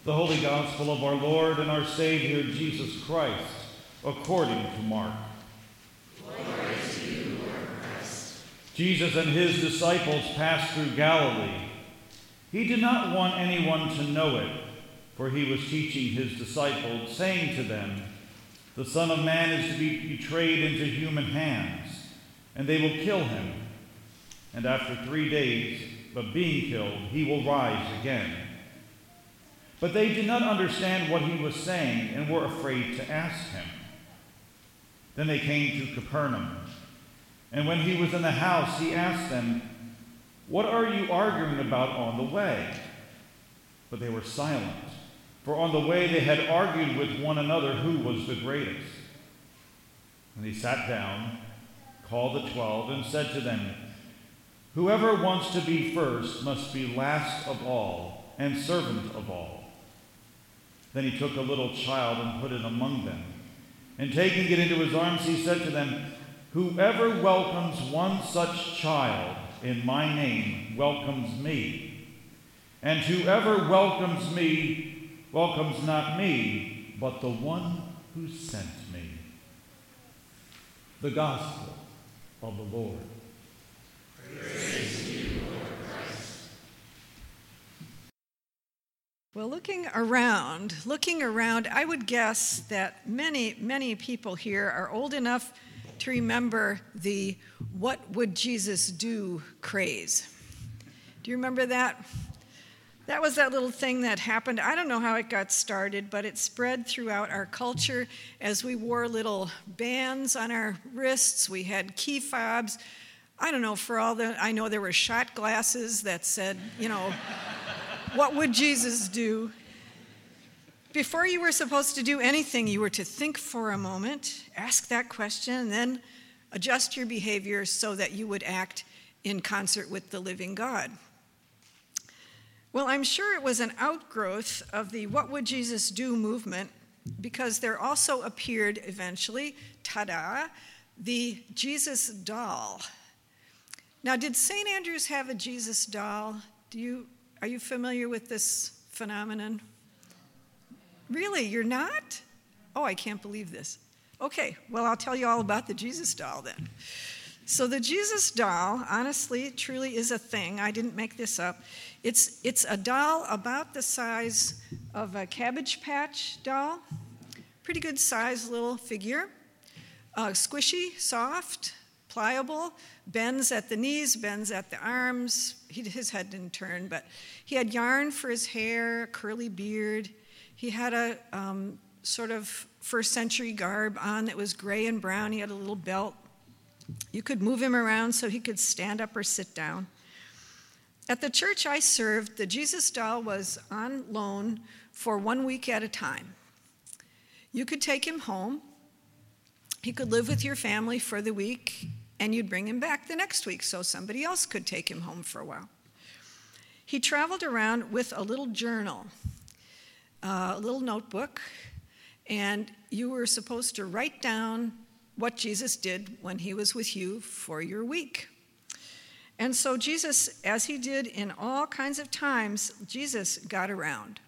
The Holy Gospel of our Lord and our Savior, Jesus Christ, according to Mark. Glory to you, Lord Christ. Jesus and his disciples passed through Galilee. He did not want anyone to know it, for he was teaching his disciples, saying to them, "The Son of Man is to be betrayed into human hands, and they will kill him. And after 3 days of being killed, he will rise again." But they did not understand what he was saying and were afraid to ask him. Then they came to Capernaum. And when he was in the house, he asked them, "What are you arguing about on the way?" But they were silent, for on the way they had argued with one another who was the greatest. And he sat down, called the 12, and said to them, "Whoever wants to be first must be last of all and servant of all." Then he took a little child and put it among them. And taking it into his arms, he said to them, "Whoever welcomes one such child in my name welcomes me. And whoever welcomes me welcomes not me, but the one who sent me." The Gospel of the Lord. Praise to you, Lord Christ. Well, looking around, I would guess that many people here are old enough to remember the "what would Jesus do" craze. Do you remember that? That was that little thing that happened. I don't know how it got started, but it spread throughout our culture as we wore little bands on our wrists. We had key fobs. I don't know, I know there were shot glasses that said, what would Jesus do? Before you were supposed to do anything, you were to think for a moment, ask that question, and then adjust your behavior so that you would act in concert with the living God. Well, I'm sure it was an outgrowth of the "What would Jesus do" movement, because there also appeared eventually, ta-da, the Jesus doll. Now, did St. Andrews have a Jesus doll? Are you familiar with this phenomenon? Really, you're not? Oh, I can't believe this. Okay, well, I'll tell you all about the Jesus doll then. So the Jesus doll, honestly, truly is a thing. I didn't make this up. It's a doll about the size of a Cabbage Patch doll. Pretty good size little figure. Squishy, soft, pliable, bends at the knees, bends at the arms. His head didn't turn, but he had yarn for his hair, a curly beard. He had a sort of first century garb on that was gray and brown. He had a little belt. You could move him around so he could stand up or sit down. At the church I served, the Jesus doll was on loan for 1 week at a time. You could take him home. He could live with your family for the week, and you'd bring him back the next week so somebody else could take him home for a while. He traveled around with a little journal, a little notebook, and you were supposed to write down what Jesus did when he was with you for your week. And so Jesus, as he did in all kinds of times, Jesus got around.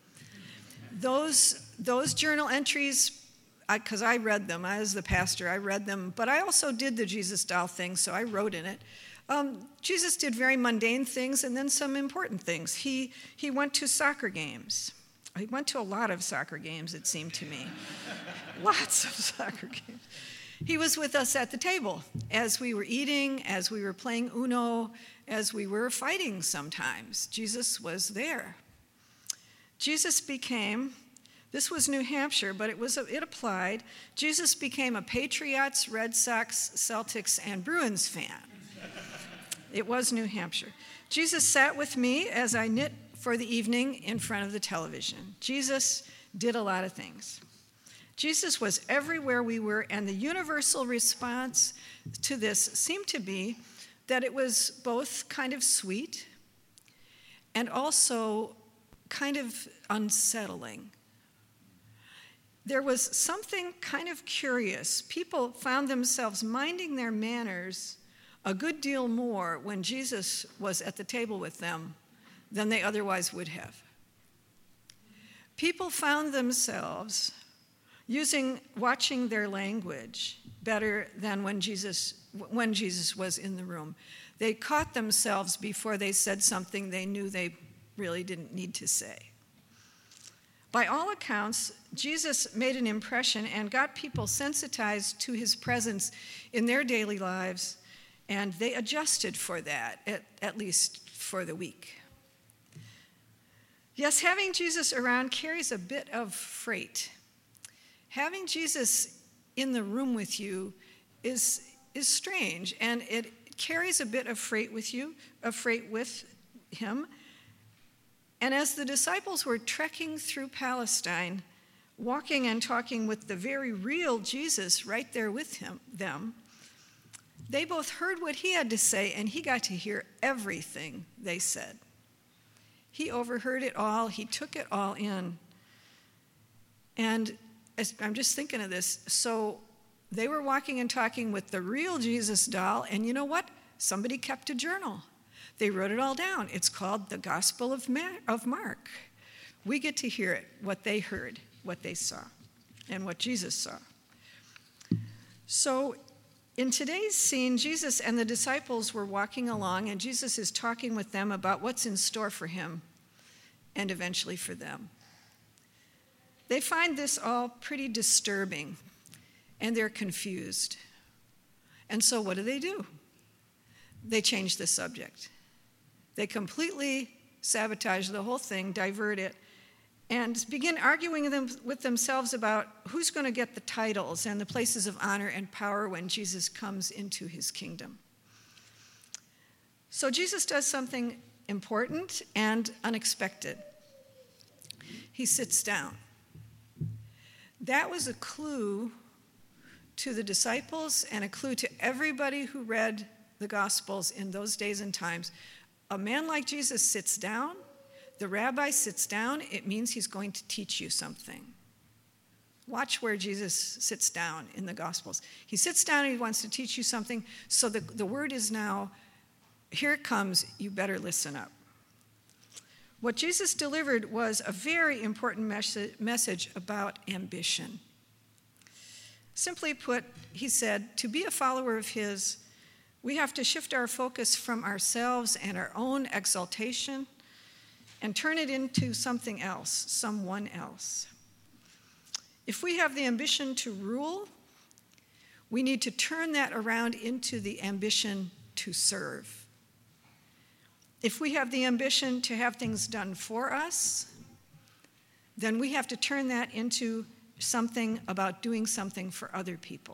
Those journal entries, because I read them, I was the pastor, I read them, but I also did the Jesus doll thing, so I wrote in it. Jesus did very mundane things and then some important things. He went to soccer games. He went to a lot of soccer games, it seemed to me. Lots of soccer games. He was with us at the table as we were eating, as we were playing Uno, as we were fighting sometimes. Jesus was there. Jesus became, this was New Hampshire, but it applied. Jesus became a Patriots, Red Sox, Celtics, and Bruins fan. It was New Hampshire. Jesus sat with me as I knit for the evening in front of the television. Jesus did a lot of things. Jesus was everywhere we were, and the universal response to this seemed to be that it was both kind of sweet and also kind of unsettling. There was something kind of curious. People found themselves minding their manners a good deal more when Jesus was at the table with them than they otherwise would have. people found themselves watching their language better than when Jesus was in the room. They caught themselves before they said something they knew they really didn't need to say. By all accounts, Jesus made an impression and got people sensitized to his presence in their daily lives, and they adjusted for that, at least for the week. Yes, having Jesus around carries a bit of freight. Having Jesus in the room with you is strange, and it carries a bit of freight with him. And as the disciples were trekking through Palestine, walking and talking with the very real Jesus right there with them, they both heard what he had to say, and he got to hear everything they said. He overheard it all. He took it all in. And I'm just thinking of this. So they were walking and talking with the real Jesus doll, and you know what? Somebody kept a journal. They wrote it all down. It's called the Gospel of Mark. We get to hear it, what they heard, what they saw, and what Jesus saw. So in today's scene, Jesus and the disciples were walking along, and Jesus is talking with them about what's in store for him and eventually for them. They find this all pretty disturbing, and they're confused. And so what do? They change the subject. They completely sabotage the whole thing, divert it, and begin arguing with themselves about who's going to get the titles and the places of honor and power when Jesus comes into his kingdom. So Jesus does something important and unexpected. He sits down. That was a clue to the disciples and a clue to everybody who read the Gospels in those days and times. A man like Jesus sits down, the rabbi sits down, it means he's going to teach you something. Watch where Jesus sits down in the Gospels. He sits down and he wants to teach you something, so the word is now, here it comes, you better listen up. What Jesus delivered was a very important message about ambition. Simply put, he said, to be a follower of his, we have to shift our focus from ourselves and our own exaltation and turn it into something else, someone else. If we have the ambition to rule, we need to turn that around into the ambition to serve. If we have the ambition to have things done for us, then we have to turn that into something about doing something for other people.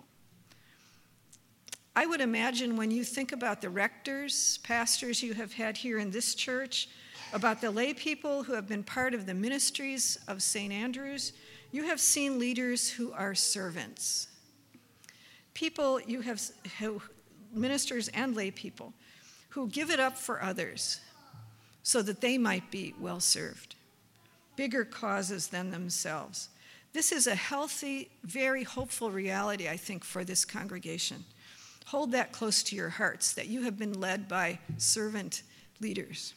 I would imagine when you think about the rectors, pastors you have had here in this church, about the lay people who have been part of the ministries of St. Andrew's, you have seen leaders who are servants. People ministers and lay people, who give it up for others so that they might be well served. Bigger causes than themselves. This is a healthy, very hopeful reality, I think, for this congregation. Hold that close to your hearts, that you have been led by servant leaders.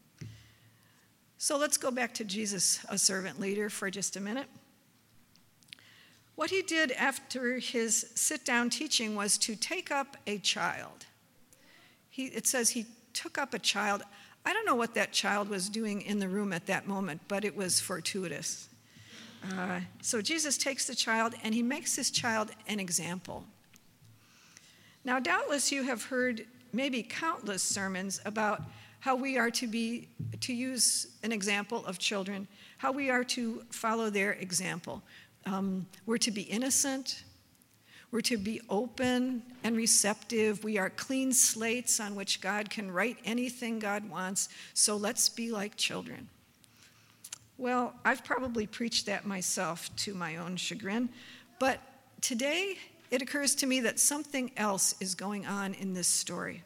So let's go back to Jesus, a servant leader, for just a minute. What he did after his sit-down teaching was to take up a child. It says he took up a child. I don't know what that child was doing in the room at that moment, but it was fortuitous. So Jesus takes the child, and he makes this child an example. Now, doubtless you have heard maybe countless sermons about how we are to use an example of children, how we are to follow their example. We're to be innocent. We're to be open and receptive. We are clean slates on which God can write anything God wants, so let's be like children. Well, I've probably preached that myself to my own chagrin, but today it occurs to me that something else is going on in this story.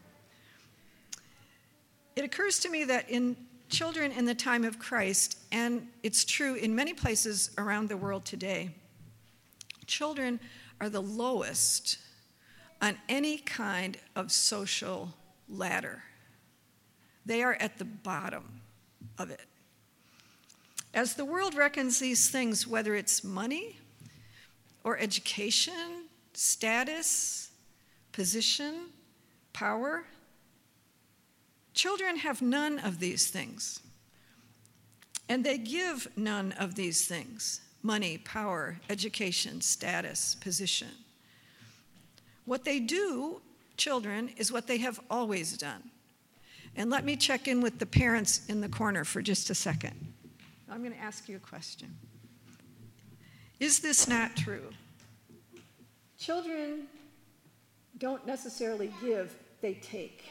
It occurs to me that in children in the time of Christ, and it's true in many places around the world today, children are the lowest on any kind of social ladder. They are at the bottom of it. As the world reckons these things, whether it's money or education, status, position, power, children have none of these things. And they give none of these things: money, power, education, status, position. What they do, children, is what they have always done. And let me check in with the parents in the corner for just a second. I'm going to ask you a question. Is this not true? Children don't necessarily give, they take.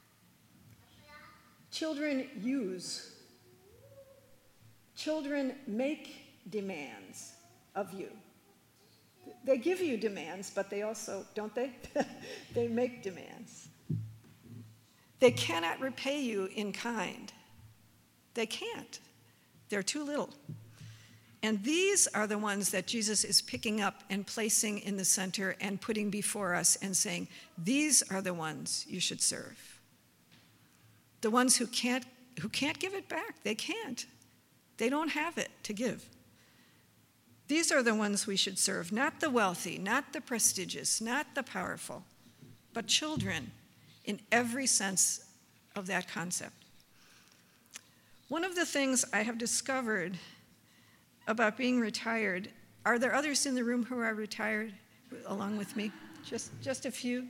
Children use. Children make demands of you. They give you demands, but they also, don't they? They make demands. They cannot repay you in kind. They can't. They're too little. And these are the ones that Jesus is picking up and placing in the center and putting before us and saying, these are the ones you should serve. The ones who can't give it back. They can't. They don't have it to give. These are the ones we should serve, not the wealthy, not the prestigious, not the powerful, but children in every sense of that concept. One of the things I have discovered about being retired, are there others in the room who are retired along with me? Just a few?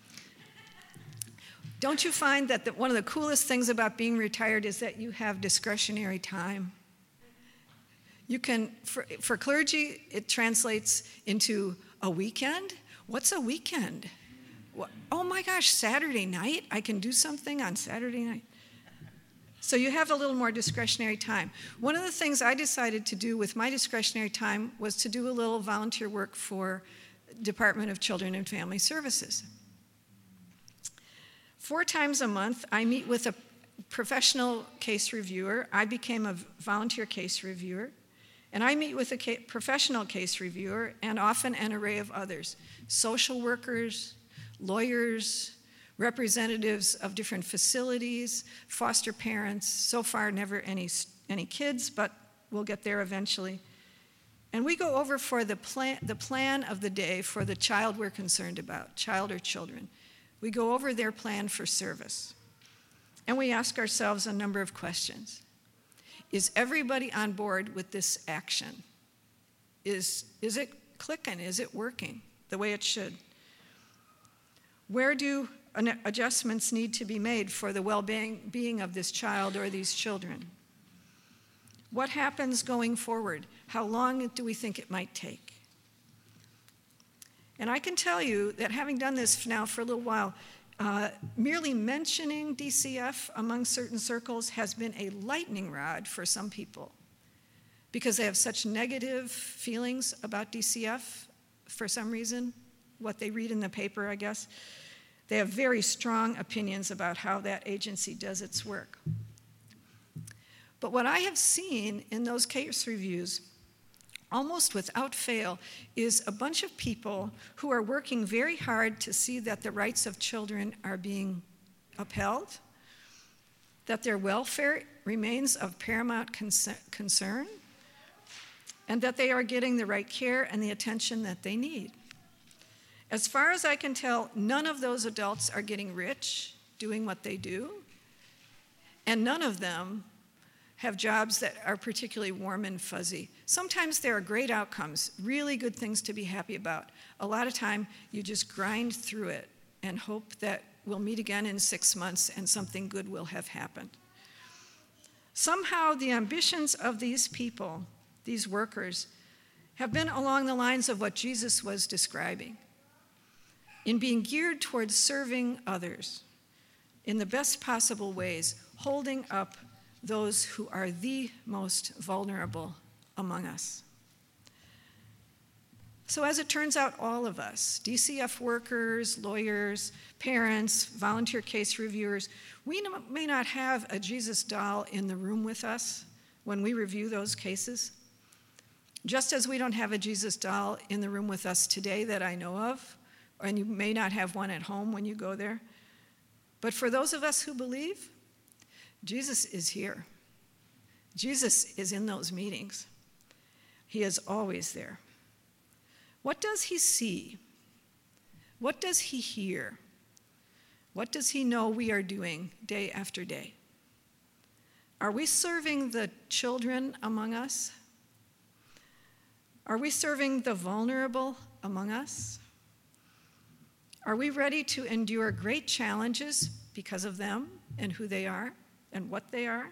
Don't you find that one of the coolest things about being retired is that you have discretionary time? You can, for clergy, it translates into a weekend. What's a weekend? Oh my gosh, Saturday night? I can do something on Saturday night. So you have a little more discretionary time. One of the things I decided to do with my discretionary time was to do a little volunteer work for Department of Children and Family Services. 4 times a month, I meet with a professional case reviewer. I became a volunteer case reviewer. And I meet with a professional case reviewer and often an array of others: social workers, lawyers, representatives of different facilities, foster parents. So far, never any kids, but we'll get there eventually. And we go over for the plan of the day for the child we're concerned about, child or children. We go over their plan for service. And we ask ourselves a number of questions. Is everybody on board with this action? Is it clicking? Is it working the way it should? Where do adjustments need to be made for the well-being of this child or these children? What happens going forward? How long do we think it might take? And I can tell you that having done this now for a little while, merely mentioning DCF among certain circles has been a lightning rod for some people because they have such negative feelings about DCF for some reason, what they read in the paper, I guess. They have very strong opinions about how that agency does its work. But what I have seen in those case reviews, almost without fail, is a bunch of people who are working very hard to see that the rights of children are being upheld, that their welfare remains of paramount concern, and that they are getting the right care and the attention that they need. As far as I can tell, none of those adults are getting rich doing what they do, and none of them have jobs that are particularly warm and fuzzy. Sometimes there are great outcomes, really good things to be happy about. A lot of time, you just grind through it and hope that we'll meet again in 6 months and something good will have happened. Somehow, the ambitions of these people, these workers, have been along the lines of what Jesus was describing, in being geared towards serving others in the best possible ways, holding up those who are the most vulnerable among us. So as it turns out, all of us, DCF workers, lawyers, parents, volunteer case reviewers, we may not have a Jesus doll in the room with us when we review those cases, just as we don't have a Jesus doll in the room with us today that I know of, and you may not have one at home when you go there. But for those of us who believe, Jesus is here. Jesus is in those meetings. He is always there. What does he see? What does he hear? What does he know we are doing day after day? Are we serving the children among us? Are we serving the vulnerable among us? Are we ready to endure great challenges because of them and who they are and what they are?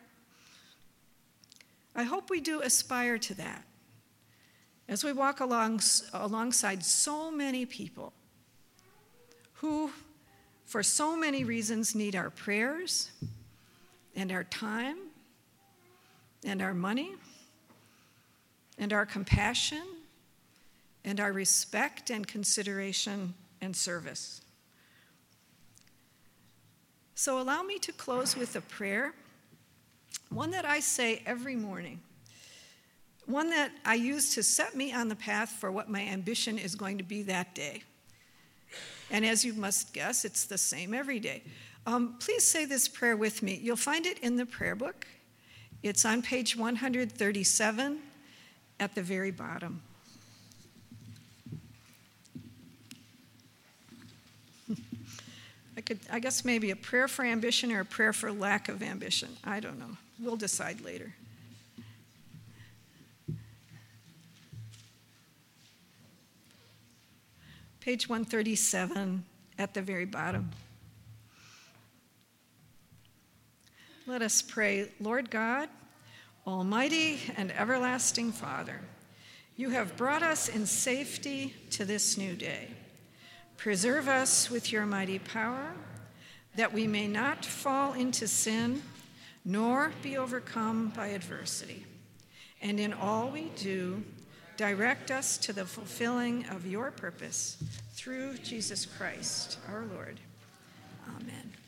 I hope we do aspire to that as we walk alongside so many people who, for so many reasons, need our prayers and our time and our money and our compassion and our respect and consideration and service. So allow me to close with a prayer, one that I say every morning, one that I use to set me on the path for what my ambition is going to be that day. And as you must guess, it's the same every day. Please say this prayer with me. You'll find it in the prayer book. It's on page 137 at the very bottom. I guess maybe a prayer for ambition or a prayer for lack of ambition. I don't know. We'll decide later. Page 137 at the very bottom. Let us pray. Lord God, Almighty and everlasting Father, you have brought us in safety to this new day. Preserve us with your mighty power, that we may not fall into sin, nor be overcome by adversity. And in all we do, direct us to the fulfilling of your purpose through Jesus Christ, our Lord. Amen.